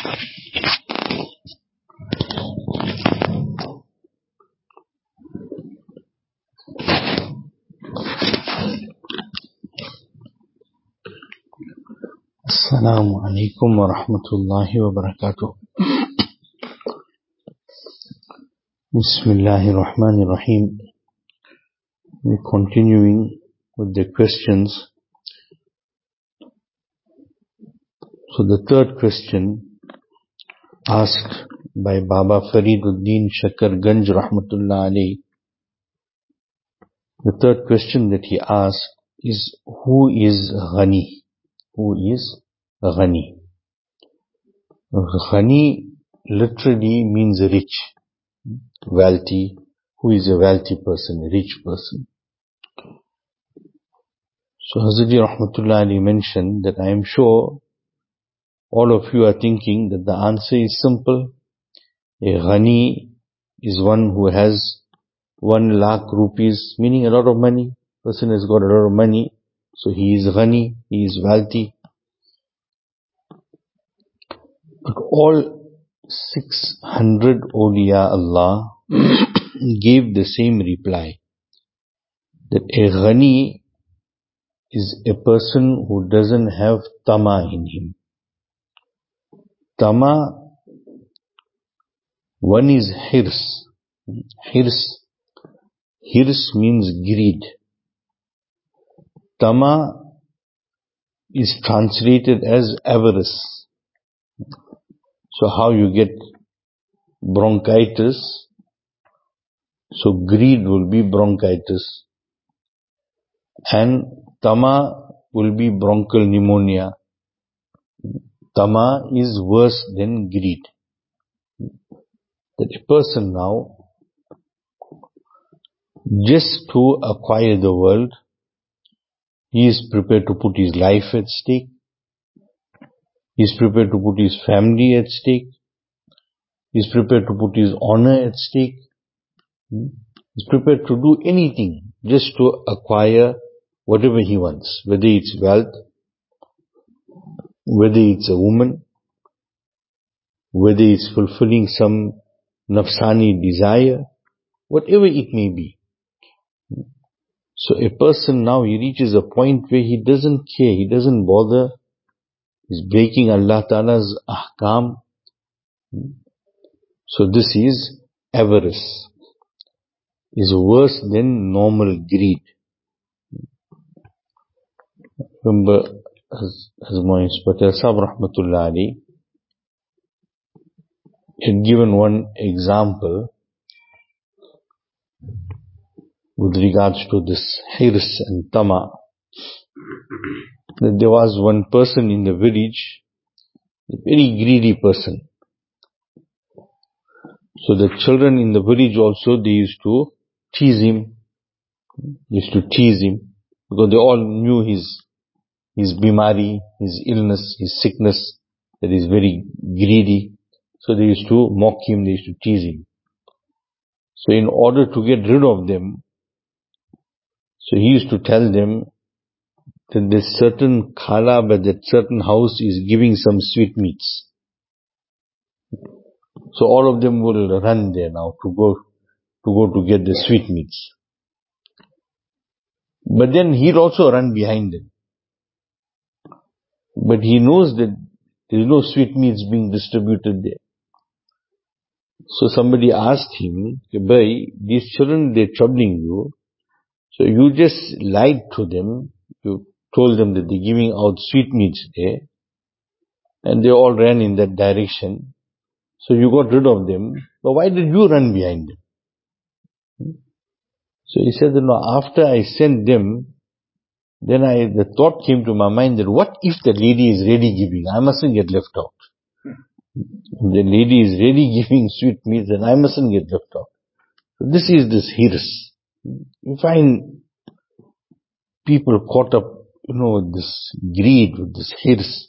Assalamu alaikum wa rahmatullahi wa barakatuh. Bismillahir Rahmanir Rahim. We're continuing with the questions. So the third question asked by Baba Fariduddin Shakar Ganj Rahmatullah alayhi. The third question that he asked is, who is Ghani? Who is Ghani? Ghani literally means rich, wealthy. Who is a wealthy person, a rich person? So Hazrat Rahmatullah alayhi mentioned that I am sure all of you are thinking that the answer is simple. A Ghani is one who has 1 lakh rupees, meaning a lot of money. Person has got a lot of money, so he is Ghani, he is wealthy. But all 600 awliya Allah gave the same reply, that a Ghani is a person who doesn't have tama in him. Tama, one is hirs. Hirs means greed. Tama is translated as avarice. So how you get bronchitis, so greed will be bronchitis. And tama will be bronchial pneumonia. Tama is worse than greed. That a person now, just to acquire the world, he is prepared to put his life at stake. He is prepared to put his family at stake. He is prepared to put his honor at stake. He is prepared to do anything just to acquire whatever he wants, whether it's wealth, whether it's a woman, whether it's fulfilling some nafsani desire, whatever it may be. So a person now, he reaches a point where he doesn't care, he doesn't bother, he's breaking Allah Ta'ala's ahkam. So this is avarice, is worse than normal greed. Remember, as Moins Patel Sahib Rahmatullah Ali had given one example with regards to this hirs and tama, that there was one person in the village, a very greedy person. So the children in the village also, they used to tease him, because they all knew his bimari, his illness, his sickness, that is very greedy. So they used to mock him, they used to tease him. So in order to get rid of them, so he used to tell them that this certain khala by that certain house is giving some sweetmeats. So all of them will run there now to go to get the sweetmeats. But then he'll also run behind them. But he knows that there is no sweetmeats being distributed there. So somebody asked him, "Bhai, these children, they're troubling you. So you just lied to them. You told them that they're giving out sweetmeats there. And they all ran in that direction. So you got rid of them. But why did you run behind them?" So he said, "No, after I sent them, then the thought came to my mind that what if the lady is really giving? I mustn't get left out. The lady is really giving sweetmeats, then I mustn't get left out." So this is this hirs. You find people caught up, with this greed, with this hirs.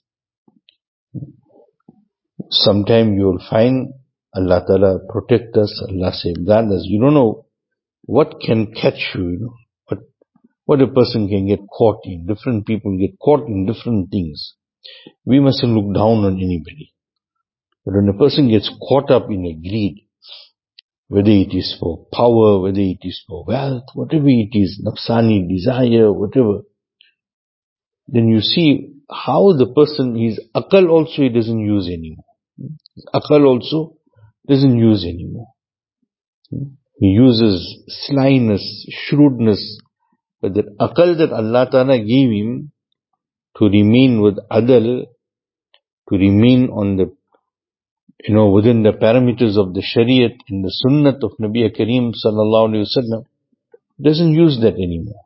Sometime you will find Allah Ta'ala protect us, Allah safeguard us. You don't know what can catch you, what a person can get caught in. Different people get caught in different things. We mustn't look down on anybody. But when a person gets caught up in a greed, whether it is for power, whether it is for wealth, whatever it is, nafsani, desire, whatever, then you see how the person, his akal also he doesn't use anymore. His akal also doesn't use anymore. He uses slyness, shrewdness, but that akal that Allah Ta'ala gave him to remain with adal, to remain on the, within the parameters of the Shariat and the Sunnat of Nabi Kareem Sallallahu Alaihi Wasallam, doesn't use that anymore.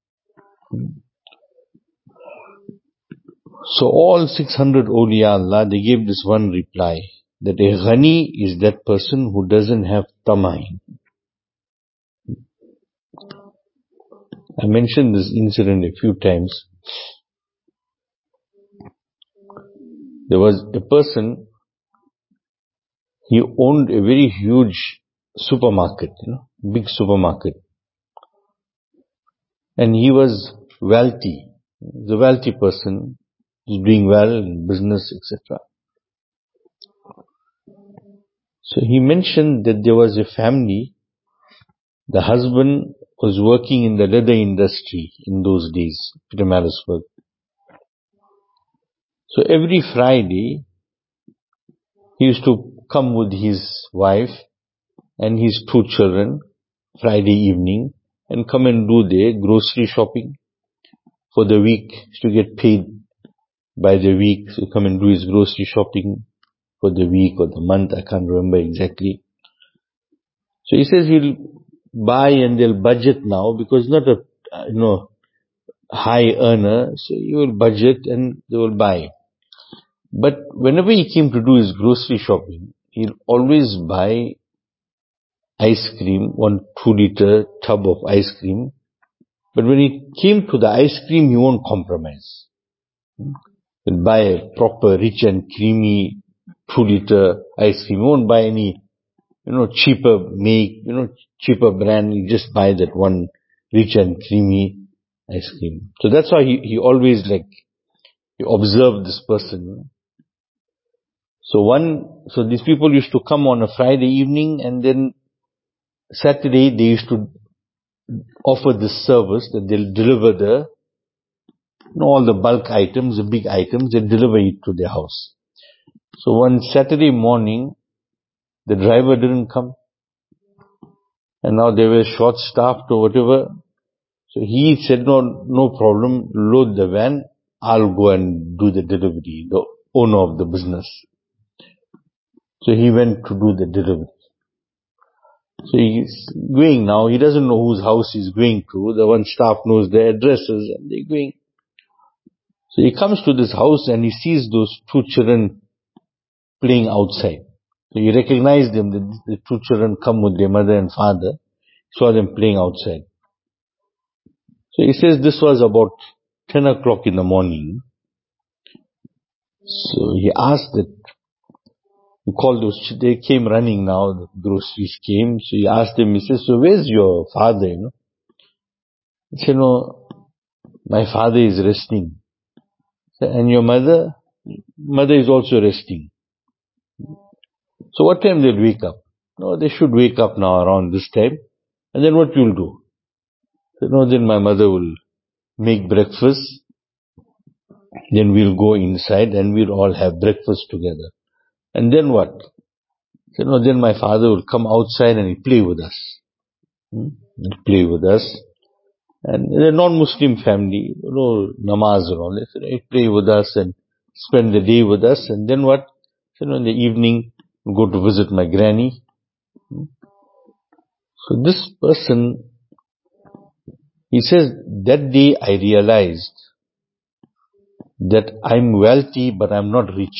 So all 600 awliya Allah, they gave this one reply, that a ghani is that person who doesn't have tamain. I mentioned this incident a few times. There was a person, he owned a very huge supermarket, big supermarket. And he was wealthy. The wealthy person, was doing well in business, etc. So he mentioned that there was a family, the husband was working in the leather industry in those days, Pietermaritzburg. So every Friday, he used to come with his wife and his 2 children, Friday evening, and come and do their grocery shopping for the week, to get paid by the week. So come and do his grocery shopping for the week or the month, I can't remember exactly. So he says he'll buy and they'll budget now, because not a high earner, so he will budget and they will buy. But whenever he came to do his grocery shopping, he'll always buy ice cream, 1 2-liter tub of ice cream. But when it came to the ice cream, he won't compromise. He'll buy a proper, rich and creamy 2-liter ice cream. He won't buy any, cheaper make, cheaper brand. He just buy that one rich and creamy ice cream. So that's why he always he observed this person. So these people used to come on a Friday evening, and then Saturday they used to offer this service that they'll deliver all the bulk items, the big items, they'll deliver it to their house. So one Saturday morning, the driver didn't come, and now they were short-staffed or whatever. So he said, no problem, load the van, I'll go and do the delivery, the owner of the business. So he went to do the delivery. So he's going now, he doesn't know whose house he's going to, the one staff knows their addresses, and they're going. So he comes to this house and he sees those 2 children playing outside. So he recognized them, the 2 children come with their mother and father, saw them playing outside. So he says this was about 10 o'clock in the morning. So he asked that, he called those, they came running now, the groceries came. So he asked them, he says, so where's your father, He said, no, my father is resting. And your mother? Mother is also resting. So what time they'll wake up? No, they should wake up now around this time. And then what you'll do? So, then my mother will make breakfast. Then we'll go inside and we'll all have breakfast together. And then what? So, then my father will come outside and he'll play with us. He'll play with us. And they're a non-Muslim family, namaz and all that. So he'll play with us and spend the day with us. And then what? So, in the evening, we'll go to visit my granny. So this person, he says, that day I realized that I'm wealthy but I'm not rich.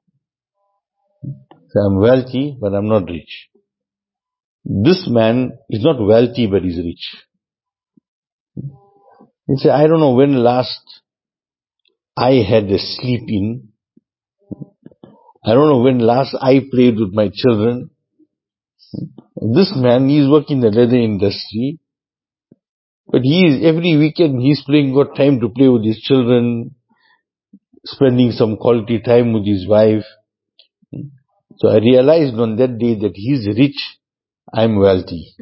So I'm wealthy but I'm not rich. This man is not wealthy but he's rich. He said, I don't know when last I had a sleep in. I don't know when last I played with my children. This man, he's working in the leather industry, but every weekend he's got time to play with his children, spending some quality time with his wife. So I realized on that day that he's rich, I'm wealthy.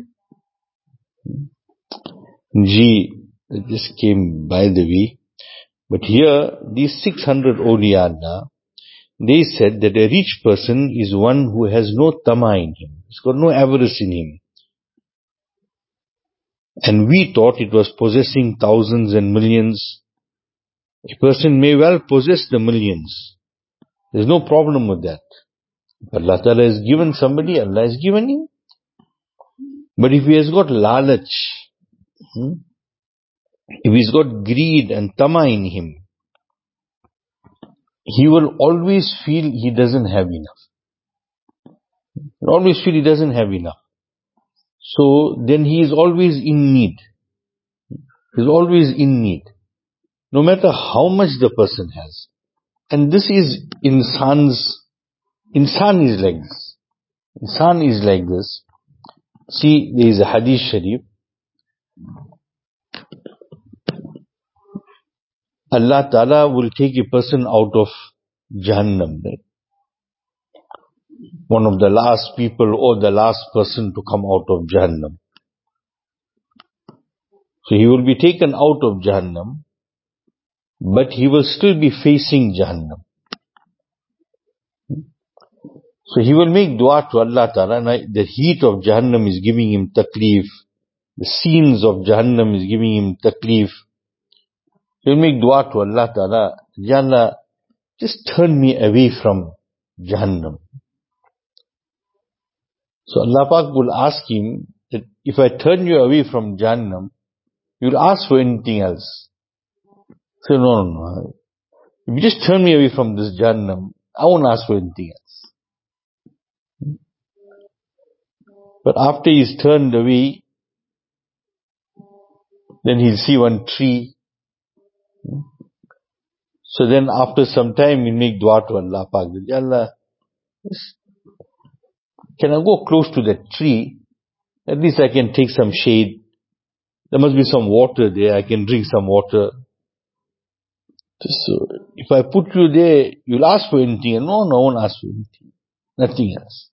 Gee, it just came by the way. But here, these 600 awliya, they said that a rich person is one who has no tama in him. He's got no avarice in him. And we thought it was possessing thousands and millions. A person may well possess the millions. There's no problem with that. If Allah Ta'ala has given somebody, Allah has given him. But if he has got lalach, if he's got greed and tama in him, he will always feel he doesn't have enough. He'll always feel he doesn't have enough. So then he is always in need. He's always in need. No matter how much the person has. And this is insan is like this. Insan is like this. See, there is a hadith sharif. Allah Ta'ala will take a person out of Jahannam. Right? One of the last people or the last person to come out of Jahannam. So he will be taken out of Jahannam, but he will still be facing Jahannam. So he will make dua to Allah Ta'ala. The heat of Jahannam is giving him taklif. The scenes of Jahannam is giving him taklif. He'll make dua to Allah Ta'ala. Ya Allah, just turn me away from Jahannam. So Allah Pak will ask him that if I turn you away from Jahannam, you'll ask for anything else. So no. If you just turn me away from this Jahannam, I won't ask for anything else. But after he's turned away, then he'll see one tree. So then after some time, he'll make dua to Allah Pak. Ya Allah, can I go close to that tree? At least I can take some shade. There must be some water there. I can drink some water. So if I put you there, you'll ask for anything. No, I won't ask for anything. Nothing else.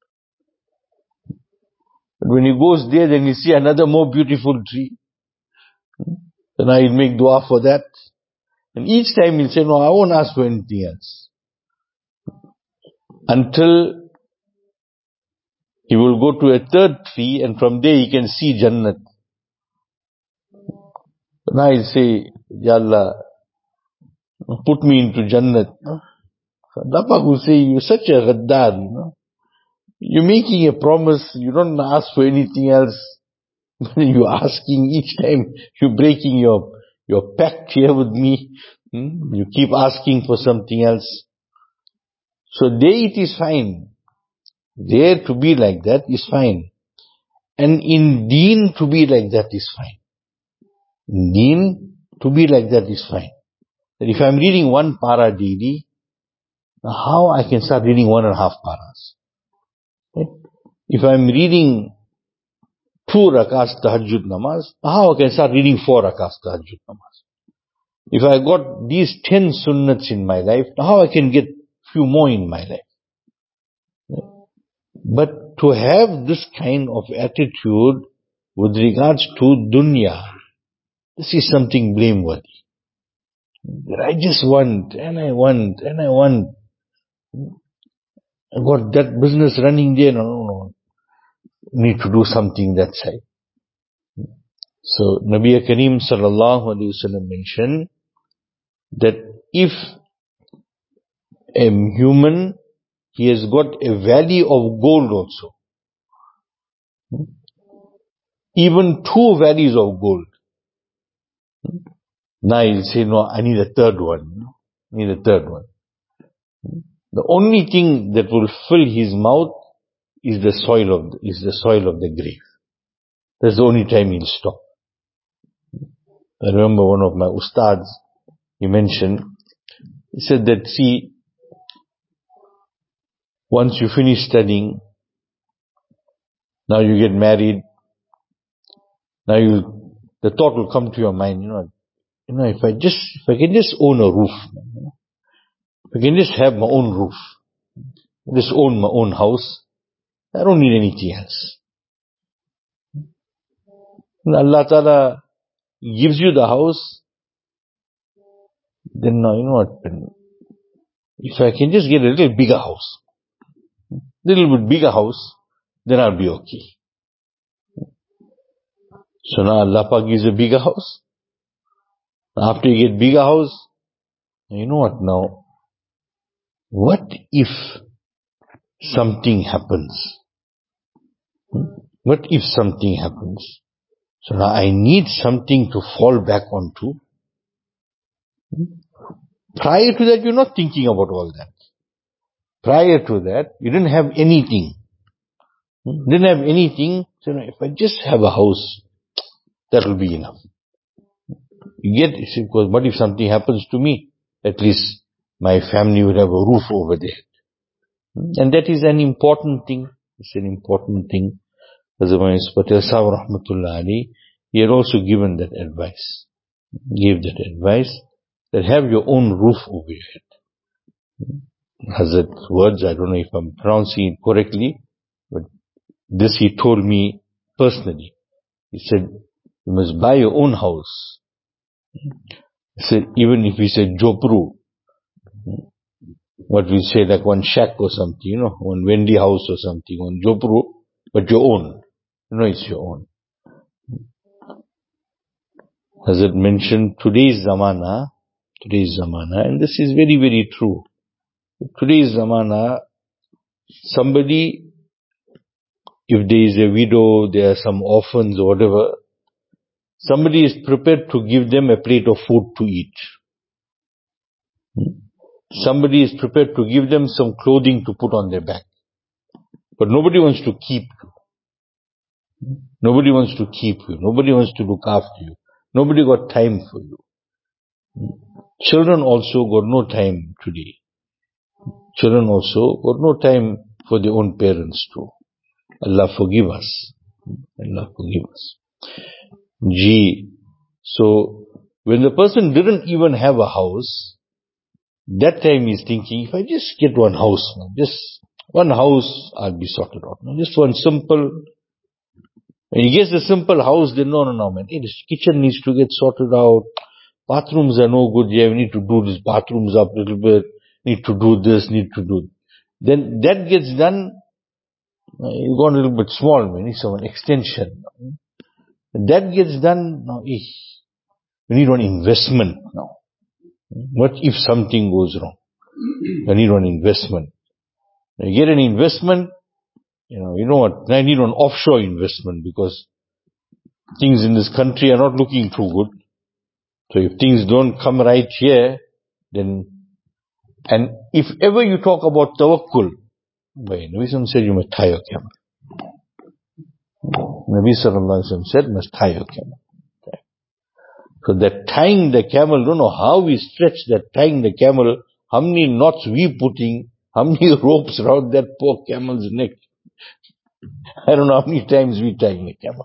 But when he goes there, then he see another more beautiful tree. Then I'll make dua for that. And each time he'll say, no, I won't ask for anything else. Until he will go to a third tree, and from there he can see Jannat. Then I'll say, Ya Allah, put me into Jannat. Allah Pak will say, you're such a ghaddar, You're making a promise, you don't ask for anything else. You're asking each time, you're breaking your pact here with me. You keep asking for something else. So there it is fine. There to be like that is fine. And in deen to be like that is fine. In deen to be like that is fine. That if I'm reading one para daily, how I can start reading 1.5 paras? Right? If I'm reading 2 rakats tahajjud namaz, how I can start reading 4 rakats tahajjud namaz? If I got these 10 sunnats in my life, how I can get few more in my life? Right? But to have this kind of attitude with regards to dunya, this is something blameworthy. That I just want, and I want. I got that business running there, no. Need to do something that side. So Nabi Kareem sallallahu alaihi wasallam mentioned that if a human, he has got a valley of gold also, even 2 valleys of gold, now he'll say, no, I need a third one. The only thing that will fill his mouth is the soil of the grave. That's the only time he'll stop. I remember one of my ustads, he mentioned, he said that, see, once you finish studying, now you get married, the thought will come to your mind, if I can just own a roof, if I can just have my own roof, Just own my own house. I don't need anything else. And Allah Ta'ala gives you the house, then now, you know what, if I can just get a little bigger house, little bit bigger house, then I'll be okay. So now Allah Pak gives a bigger house. After you get bigger house, you know what now? What if something happens? What if something happens? So now I need something to fall back onto. Prior to that, you're not thinking about all that. Prior to that, you didn't have anything. Didn't have anything. So if I just have a house, that will be enough. You get it, because what if something happens to me? At least my family will have a roof over there. And that is an important thing. It's an important thing. As Patel Sahib Rahmatullah Ali, he had also given that advice. Gave that advice that have your own roof over your head. Hazrat words, I don't know if I'm pronouncing it correctly, but this he told me personally. He said, you must buy your own house. He said, even if he said Jopru, what we say, like one shack or something, you know, one Wendy house or something, one Jopru, but your own. You know, it's your own. Hazrat mentioned today's zamana, and this is very, very true. Today's zamana, somebody, if there is a widow, there are some orphans or whatever, somebody is prepared to give them a plate of food to eat. Somebody is prepared to give them some clothing to put on their back. But nobody wants to keep you. Nobody wants to keep you. Nobody wants to look after you. Nobody got time for you. Children also got no time today. Children also got no time for their own parents too. Allah forgive us. Allah forgive us. So, when the person didn't even have a house, that time he's thinking, if I just get one house, just one house, I'll be sorted out. Just one simple. When he gets a simple house, then no, man. Hey, this kitchen needs to get sorted out. Bathrooms are no good. Yeah, we need to do these bathrooms up a little bit. Need to do this, need to do. Then that gets done. You've gone a little bit small, man. You need some extension. That gets done. Now, we need one investment now. What if something goes wrong? I need one investment. You get an investment, you know what, I need an offshore investment because things in this country are not looking too good. So if things don't come right here, then, and if ever you talk about tawakkul, Nabi Sallallahu said you must tie your camel. Nabi Sallallahu said must tie your camel. So that tying the camel, don't know how we stretch that tying the camel, how many knots we putting, how many ropes around that poor camel's neck. I don't know how many times we tying the camel.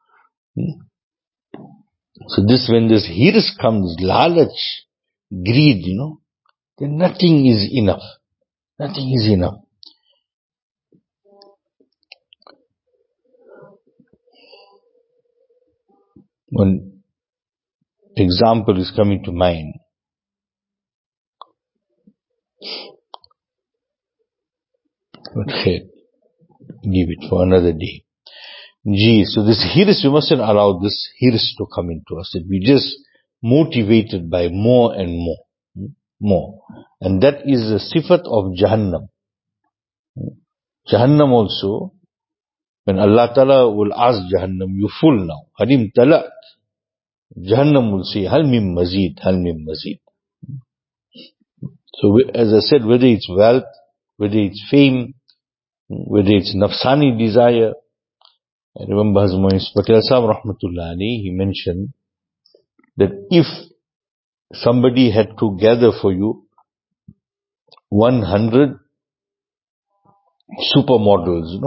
So this, when this hirs comes, lalach, greed, then nothing is enough. Nothing is enough. One example is coming to mind. But leave it for another day. So this hirs, we mustn't allow this hirs to come into us. That we just motivated by more and more. And that is the sifat of Jahannam. Jahannam also, when Allah Ta'ala will ask Jahannam, you full now. Hadim talat. Jahannam will say, hal mim mazid, hal mim mazid. So as I said, whether it's wealth, whether it's fame, whether it's nafsani desire. I remember Hazrat Patel Sahib Rahmatullah Ali, he mentioned that if somebody had to gather for you 100 supermodels,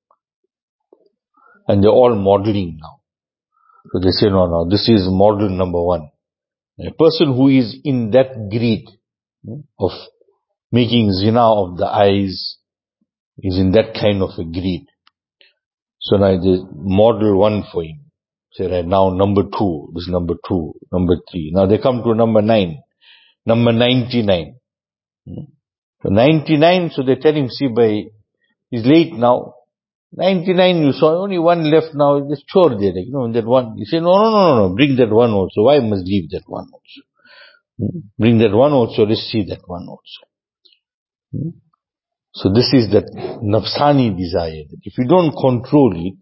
and they're all modeling now. So they say, no, this is model number one. A person who is in that greed of making zina of the eyes, He's in that kind of a greed. So now this model 1 for him. Say right now number 2, this is number 2, number 3. Now they come to number 9, number 99. So 99, so they tell him, see, he's late now. 99 you saw, only one left now, just chore there, that one. You say, no, bring that one also. Why must leave that one also? Bring that one also, let's see that one also. So this is that nafsani desire. If you don't control it,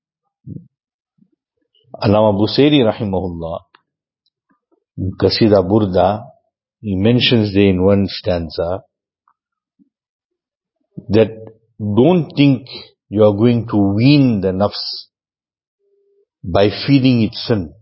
Allama Busairi rahimahullah, Qasida Burda, he mentions there in one stanza that don't think you are going to wean the nafs by feeding it sin.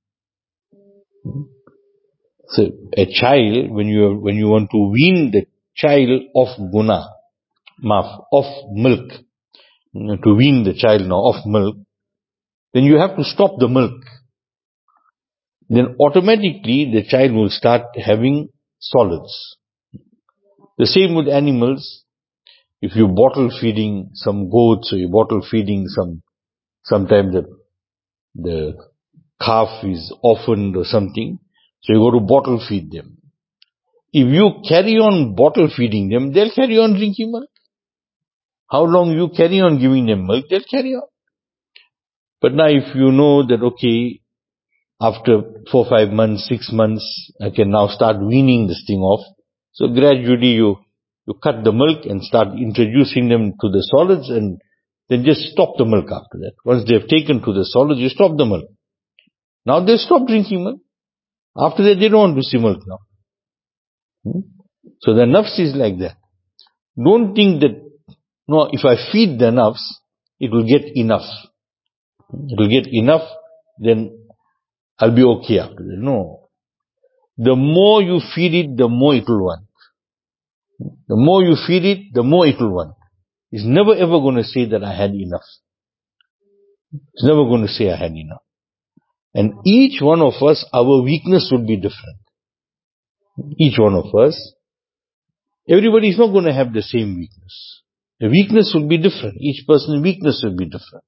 So a child, when you want to wean the child of guna, of milk, to wean the child now of milk, then you have to stop the milk. Then automatically the child will start having solids. The same with animals. If you bottle feeding some goats, or you bottle feeding sometimes the calf is orphaned or something, so you go to bottle feed them. If you carry on bottle feeding them, they'll carry on drinking milk. How long you carry on giving them milk, they'll carry on. But now if you know that, okay, after 4, 5 months, 6 months, I can now start weaning this thing off. So gradually you cut the milk and start introducing them to the solids, and then just stop the milk after that. Once they've taken to the solids, you stop the milk. Now they stop drinking milk. After that, they don't want to see milk now. So the nafs is like that. Don't think that, no, if I feed the nafs, it will get enough. It will get enough, then I'll be okay after that. No. The more you feed it, the more it will want. The more you feed it, the more it will want. It's never ever going to say that I had enough. It's never going to say I had enough. And each one of us, our weakness would be different. Each one of us, everybody is not going to have the same weakness. The weakness will be different. Each person's weakness will be different.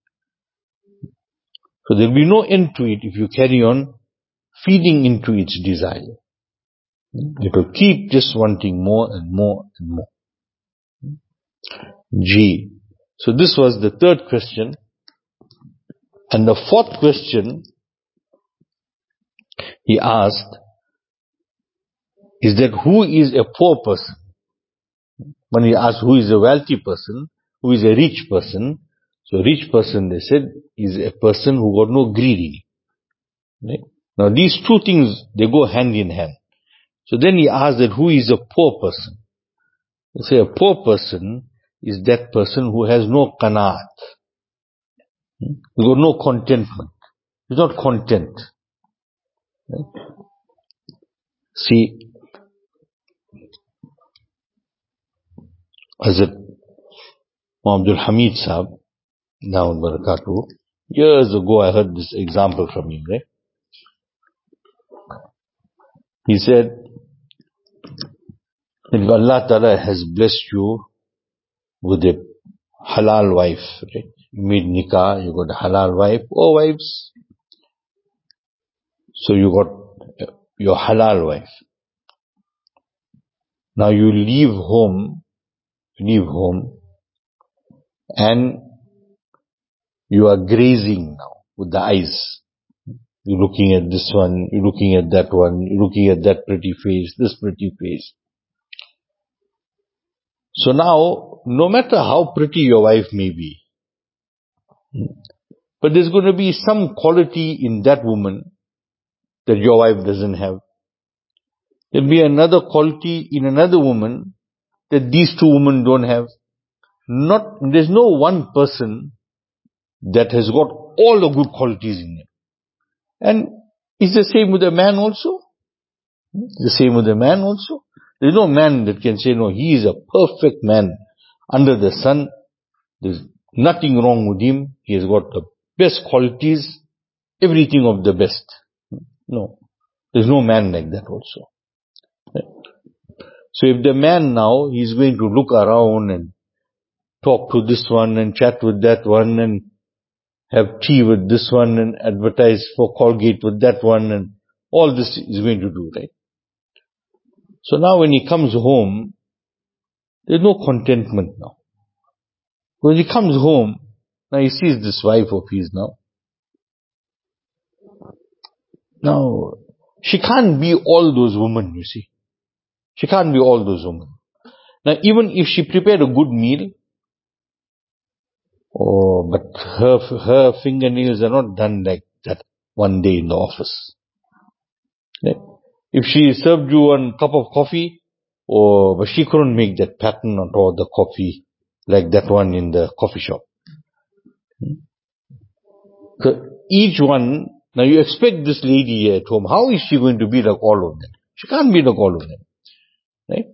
So there will be no end to it if you carry on feeding into its desire. It will keep just wanting more and more and more. G. So this was the third question. And the fourth question he asked is that who is a poor person? When he asked who is a wealthy person, who is a rich person, so a rich person, they said, is a person who got no greed in it. Right? Now these two things, they go hand in hand. So then he asked that who is a poor person? They say a poor person is that person who has no qanaat. He got no contentment. He's not content. Right? See, Hazrat Abdul Hamid Sahab, Dawud Barakatuh, years ago I heard this example from him, right? He said, if Allah Ta'ala has blessed you with a halal wife, right? You made nikah, you got a halal wife, or wives. So you got your halal wife. Now you leave home, and you are grazing now with the eyes. You're looking at this one, you're looking at that one, you're looking at that pretty face, this pretty face. So now, no matter how pretty your wife may be, but there's going to be some quality in that woman that your wife doesn't have. There'll be another quality in another woman that these two women don't have. There's no one person that has got all the good qualities in him. And it's the same with a man also. The same with a man also. There's no man that can say, no, he is a perfect man under the sun. There's nothing wrong with him. He has got the best qualities, everything of the best. No. There's no man like that also. So if the man now, he's going to look around and talk to this one and chat with that one and have tea with this one and advertise for Colgate with that one, and all this is going to do, right? So now when he comes home, there's no contentment now. When he comes home, now he sees this wife of his now. Now, she can't be all those women, you see. She can't be all those women. Now, even if she prepared a good meal, but her fingernails are not done like that one day in the office. Right? If she served you one cup of coffee, but she couldn't make that pattern on all the coffee like that one in the coffee shop. So each one, now you expect this lady at home, how is she going to be like all of them? She can't be like all of them. Right?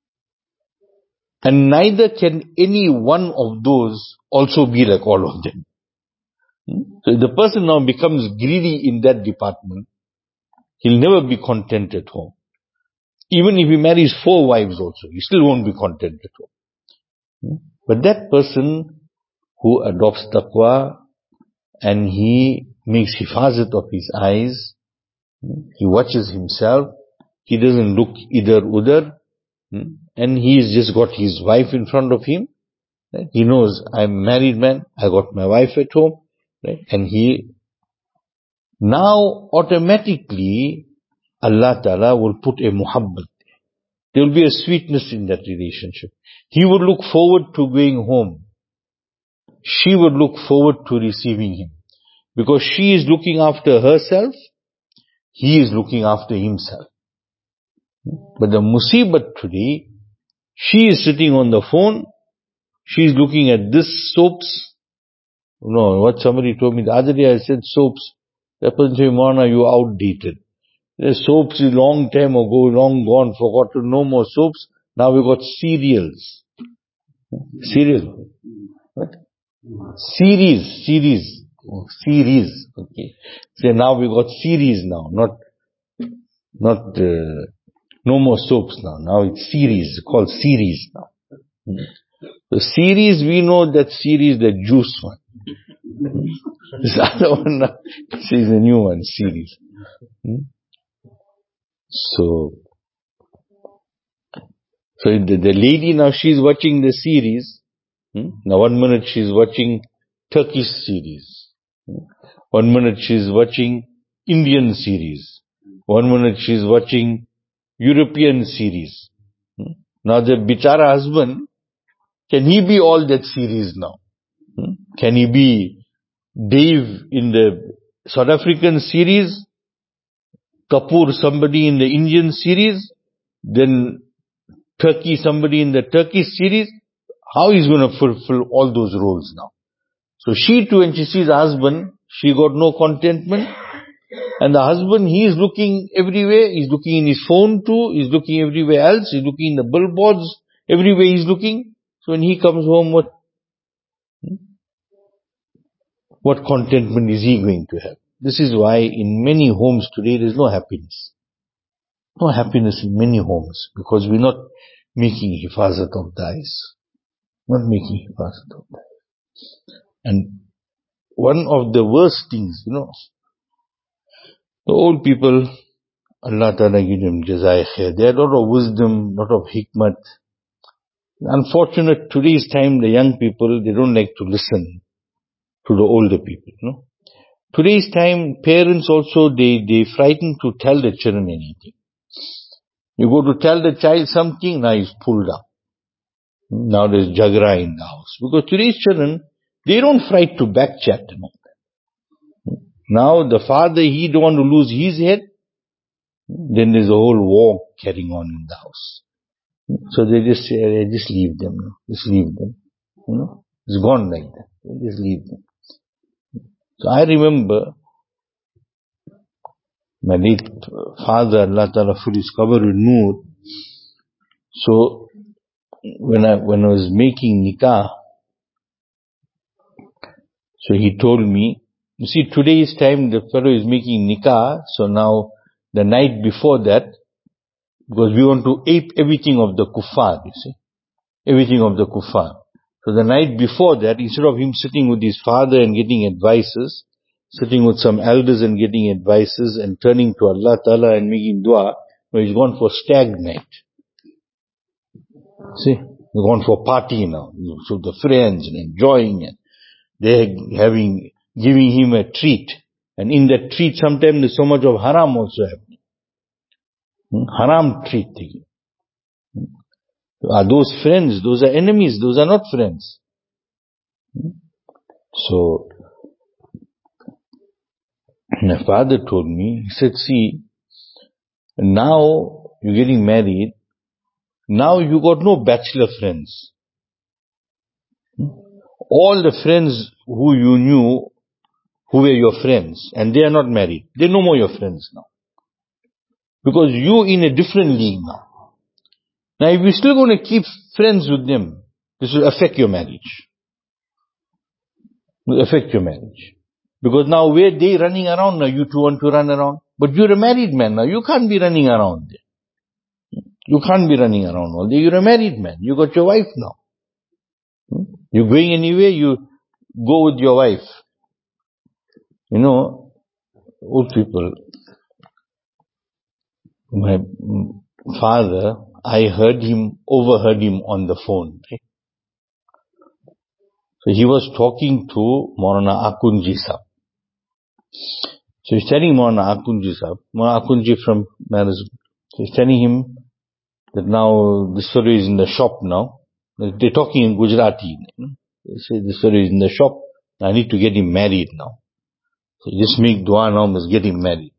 And neither can any one of those also be like all of them. So if the person now becomes greedy in that department, he'll never be content at home. Even if he marries 4 wives also, he still won't be content at home. But that person who adopts taqwa and he makes hifazat of his eyes, he watches himself, he doesn't look either udar, and he's just got his wife in front of him. Right? He knows, I'm a married man, I got my wife at home, right? And he now automatically Allah Ta'ala will put a muhabbat. There will be a sweetness in that relationship. He would look forward to going home. She would look forward to receiving him. Because she is looking after herself, he is looking after himself. But the musibat today, she is sitting on the phone, she is looking at this soaps. No, what somebody told me the other day, I said soaps. That person said, Maulana, you are outdated. The soaps is long time ago, long gone, forgotten, no more soaps. Now we got cereals. Cereal. What? Series. Oh, series. Okay. So now we got series now, not no more soaps now. Now it's series, called series now. The series, we know that series, the juice one. This other one, this is a new one, series. So the lady now, she's watching the series. Now 1 minute she's watching Turkish series. 1 minute she's watching Indian series. 1 minute she's watching European series. Now the bichara husband, can he be all that series now? Can he be Dave in the South African series, Kapoor somebody in the Indian series, then Turkey somebody in the Turkish series? How is going to fulfill all those roles now? So she too, when she sees her husband, she got no contentment. And the husband, he is looking everywhere. He's looking in his phone too. He's looking everywhere else. He's looking in the billboards. Everywhere he's looking. So when he comes home, what contentment is he going to have? This is why in many homes today there is no happiness. No happiness in many homes. Because we're not making hifazat of the eyes. Not making hifazat of the eyes. And one of the worst things, the old people, Allah Ta'ala give them jazai khair. They had a lot of wisdom, lot of hikmat. Unfortunate, today's time, the young people, they don't like to listen to the older people, Today's time, parents also, they frightened to tell the children anything. You go to tell the child something, now he's pulled up. Now there's jagra in the house. Because today's children, they don't fright to backchat and all that. Now the father, he don't want to lose his head, then there's a whole war carrying on in the house. So they just say, just leave them. Just leave them. It's gone like that. Just leave them. So I remember my late father, Allah Ta'ala full his cover with noor. So when I was making nikah, so he told me, you see, today's time the fellow is making nikah, so now the night before that, because we want to ape everything of the kuffar, you see. Everything of the kuffar. So the night before that, instead of him sitting with his father and getting advices, sitting with some elders and getting advices and turning to Allah Ta'ala and making dua, he's gone for stag night. See, he's gone for party now. So the friends and enjoying it. They're giving him a treat. And in that treat, sometimes there's so much of haram also happening. Haram treat taking. Are those friends? Those are enemies. Those are not friends. So, my father told me, he said, see, now you're getting married, now you got no bachelor friends. All the friends who you knew, who were your friends, and they are not married, they're no more your friends now. Because you in a different league now. Now if you're still going to keep friends with them, this will affect your marriage. It will affect your marriage. Because now where they running around now, you two want to run around. But you're a married man now, you can't be running around there. You can't be running around all day. You're a married man. You got your wife now. You're going anywhere, you go with your wife. You know, old people, my father, I overheard him on the phone. Right? So he was talking to Maulana Akunji Sahib. So he's telling Maulana Akunji Sahib, Maulana Akunji from Maris, so he's telling him that now this fellow is in the shop now. They're talking in Gujarati. They say this fellow is in the shop. I need to get him married now. So just make dua now, must get him married.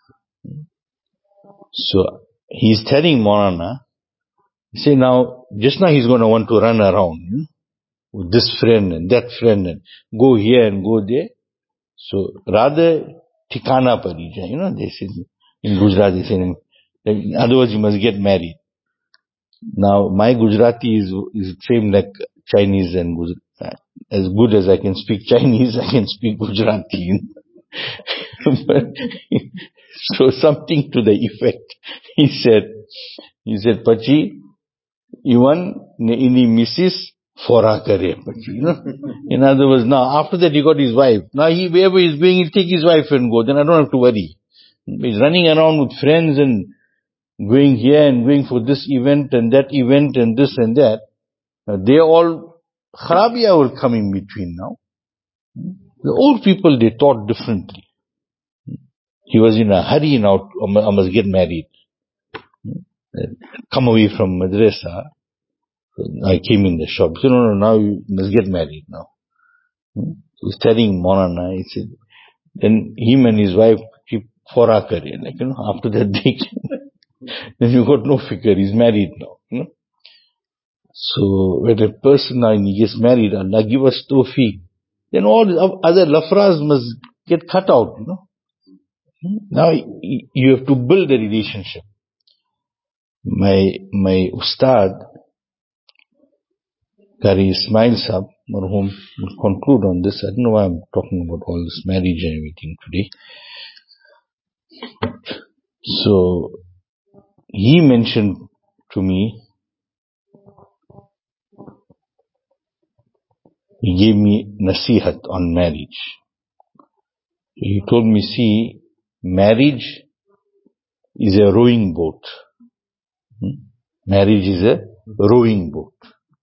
So he's telling Maulana, he say now, just now he's going to want to run around with this friend and that friend and go here and go there. So rather Tikana Parija, they say in Gujarati, they say, otherwise you must get married. Now my Gujarati is same like Chinese and Gujarati. As good as I can speak Chinese, I can speak Gujarati. So something to the effect. He said, Pachi, even any missus fora kare, Pachi, In other words, now after that he got his wife. Now wherever he's going, he'll take his wife and go. Then I don't have to worry. He's running around with friends and going here and going for this event and that event and this and that. They all, Kharabiya will come in between now. The old people, they thought differently. He was in a hurry now, I must get married. Come away from madrasa. I came in the shop. He said, no, now you must get married now. He's telling Maulana, he said, then him and his wife keep fora kare. After that then you got no figure, he's married now. So when a person now he gets married, Allah give us tawfiq, then all the other lafras must get cut out, Now you have to build a relationship. My Ustad, Qari Ismail Sahib, marhum, will conclude on this. I don't know why I'm talking about all this marriage and everything today. So, he mentioned to me, he gave me nasihat on marriage. He told me, see, marriage is a rowing boat. Marriage is a rowing boat.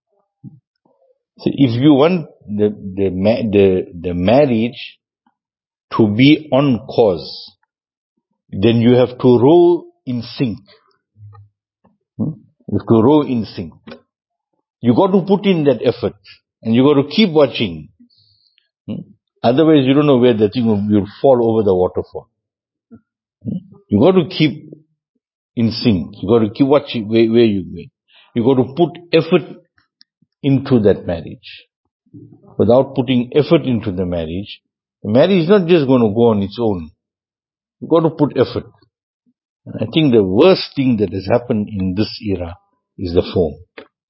So if you want the marriage to be on course, then you have to row in sync. You have to row in sync. You got to put in that effort, and you got to keep watching. Otherwise, you don't know where the thing will fall over the waterfall. You got to keep in sync. You got to keep watching where you're going. You got to put effort into that marriage. Without putting effort into the marriage is not just going to go on its own. You got to put effort. And I think the worst thing that has happened in this era is the phone.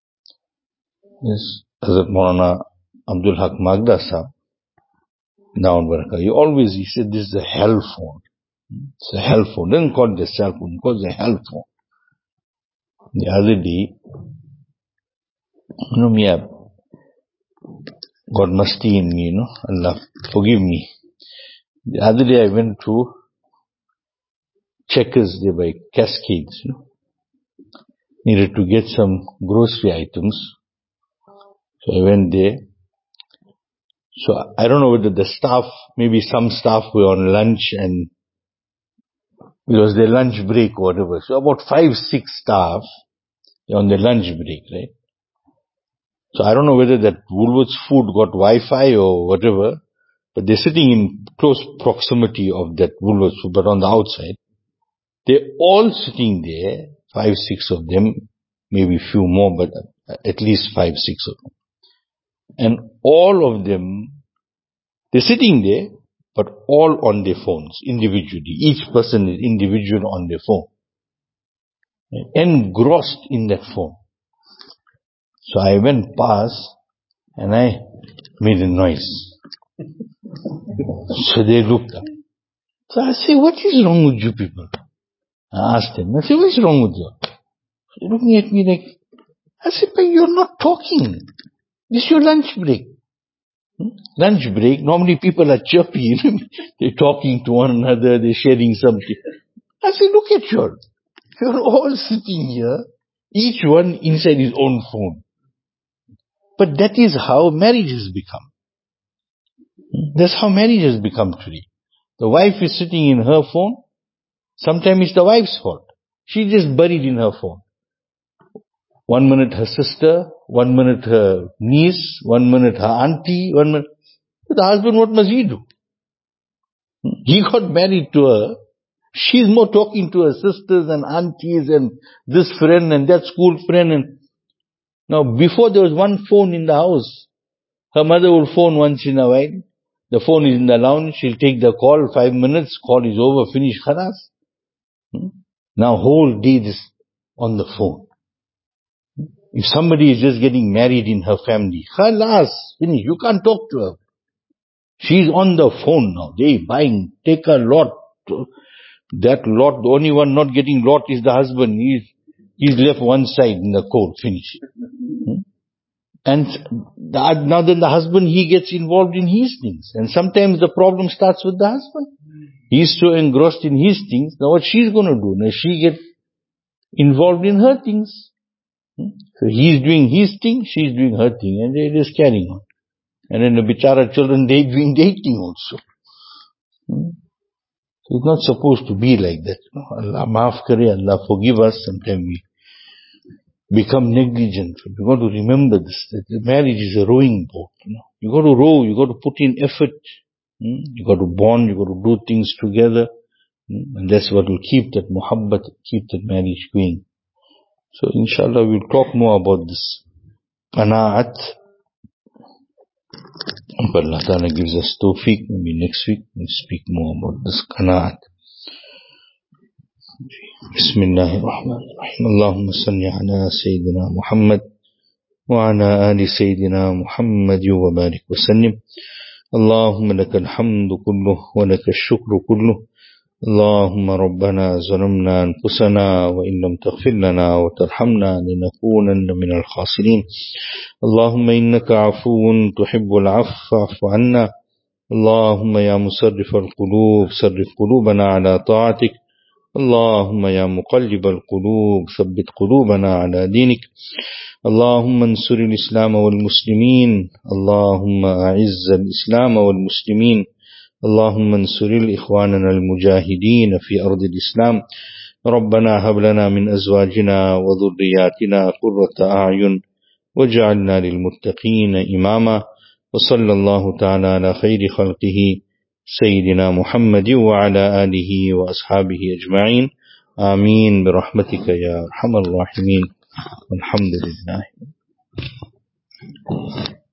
Yes, Hazrat Maulana Abdul Haq Magda Sahib, down Barakah, he said this is a hell phone. It's a hell phone. Don't call it a cell phone, call it a hell phone. The other day, got musty in me, Allah forgive me. The other day I went to Checkers there by Cascades, Needed to get some grocery items. So I went there. So I don't know whether the staff, maybe some staff were on lunch and it was their lunch break or whatever. So about 5-6 staff on their lunch break, right? So I don't know whether that Woolworths food got Wi-Fi or whatever, but they're sitting in close proximity of that Woolworths food, but on the outside. They're all sitting there, 5-6 of them, maybe few more, but at least 5-6 of them. And all of them, they're sitting there, but all on their phones, individually. Each person is individual on their phone. Engrossed in that phone. So I went past and I made a noise. So they looked up. So I say, what is wrong with you people? I asked them. I said, what is wrong with you? They're looking at me like, I said, but you're not talking. This is your lunch break. Lunch break, normally people are chirpy. They're talking to one another, they're sharing something. I said, look at you. You're all sitting here, each one inside his own phone. But that is how marriage has become. That's how marriage has become today. The wife is sitting in her phone. Sometimes it's the wife's fault. She's just buried in her phone. 1 minute her sister, 1 minute her niece, 1 minute her auntie, 1 minute... But the husband, what must he do? He got married to her. She's more talking to her sisters and aunties and this friend and that school friend. And now before there was one phone in the house. Her mother would phone once in a while. The phone is in the lounge. She'll take the call, 5 minutes. Call is over, finish, khalas. Now whole day is on the phone. If somebody is just getting married in her family, khalas, finish. You can't talk to her. She's on the phone now. They buying, take a lot. That lot, the only one not getting lot is the husband. He's left one side in the cold, finish. And now then the husband, he gets involved in his things. And sometimes the problem starts with the husband. He's so engrossed in his things. Now what she's going to do? Now she gets involved in her things. So he's doing his thing, she's doing her thing, and they're just carrying on. And then the bichara children, they're doing their thing also. It's not supposed to be like that. Allah maaf kare, Allah forgive us. Sometimes we become negligent. You got to remember this, that marriage is a rowing boat. You got to row, you got to put in effort. You got to bond, you got to do things together. And that's what will keep that muhabbat, keep that marriage going. So inshallah we'll talk more about this qanaat. If Allah Ta'ala gives us tawfiq, maybe next week we'll speak more about this qanaat. Bismillahirrahmanirrahim. Allahumma salli ala Sayyidina Muhammad wa ala ali Sayyidina Muhammad wa barik wa sallim. Allahumma lakal hamdu kulluh wa lakal shukru kulluh. اللهم ربنا ظلمنا أنفسنا وإن لم تغفر لنا وترحمنا لنكونن من الخاسرين اللهم إنك عفو تحب العفو فاعف عنا اللهم يا مصرف القلوب صرف قلوبنا على طاعتك اللهم يا مقلب القلوب ثبت قلوبنا على دينك اللهم انصر الإسلام والمسلمين اللهم أعز الإسلام والمسلمين اللهم انصر الإخواننا المجاهدين في أرض الإسلام ربنا هب لنا من أزواجنا وذرياتنا قرة أعين واجعلنا للمتقين إماما وصلى الله تعالى على خير خلقه سيدنا محمد وعلى آله وأصحابه أجمعين آمين برحمتك يا أرحم الراحمين والحمد لله